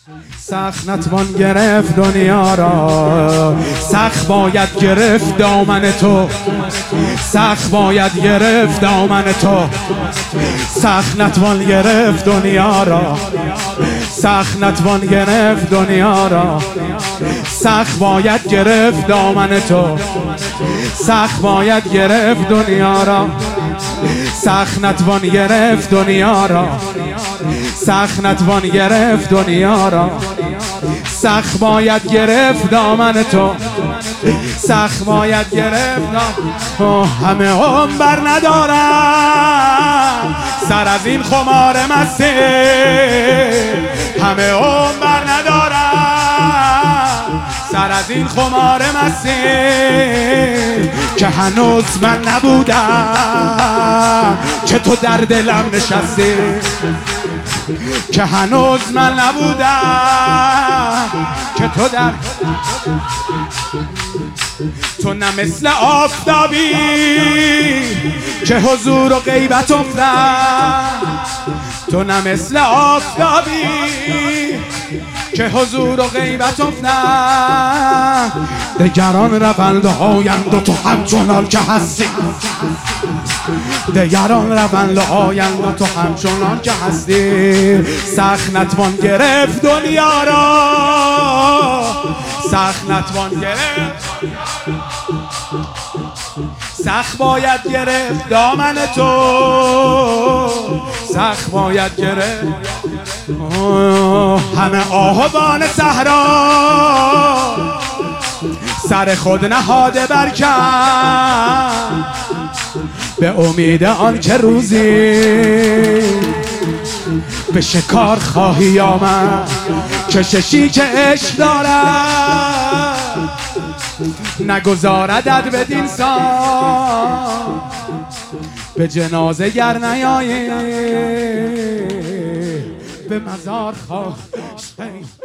سخت نتوان گرفت دنیا را، سخت باید گرفت دامن تو، سخت باید گرفت دامن تو. سخت نتوان گرفت دنیا را، سخت نتوان گرفت دنیا را، سخت باید گرفت دامن تو، سخت باید گرفت دنیا را، سخت نتوان گرفت دنیا را، سخت نتوان گرفت دنیا را، سخت باید گرفت دامن تو، سخت باید گرفت دامن. همه هم بر ندارم سر از این خمار مستی، همه هم بر ندارم سر از این خمار مستی، که هنوز من نبودم که تو در دلم نشستی، که هنوز من نبودم که تو در تو نه مثل آفتابی که حضور و غیبت افتد، تو نه مثل آفتابی که حضور و غیبت افتد. دگران روند آیند و تو همچنان که هستی، دگران روند آیند و تو همچنان که هستی. سخت نتوان گرفت دنیا را، سخت نتوان گرفت، سخت باید گرفت دامن تو، سخت باید گرفت. همه آهوان صحرا سر خود نهاده برکن، به امید آن که روزی به شکار خواهی آمد، کششی که عشق دارد نگذاردت بدین سان، به جنازه گر نیایی به مزار خواهی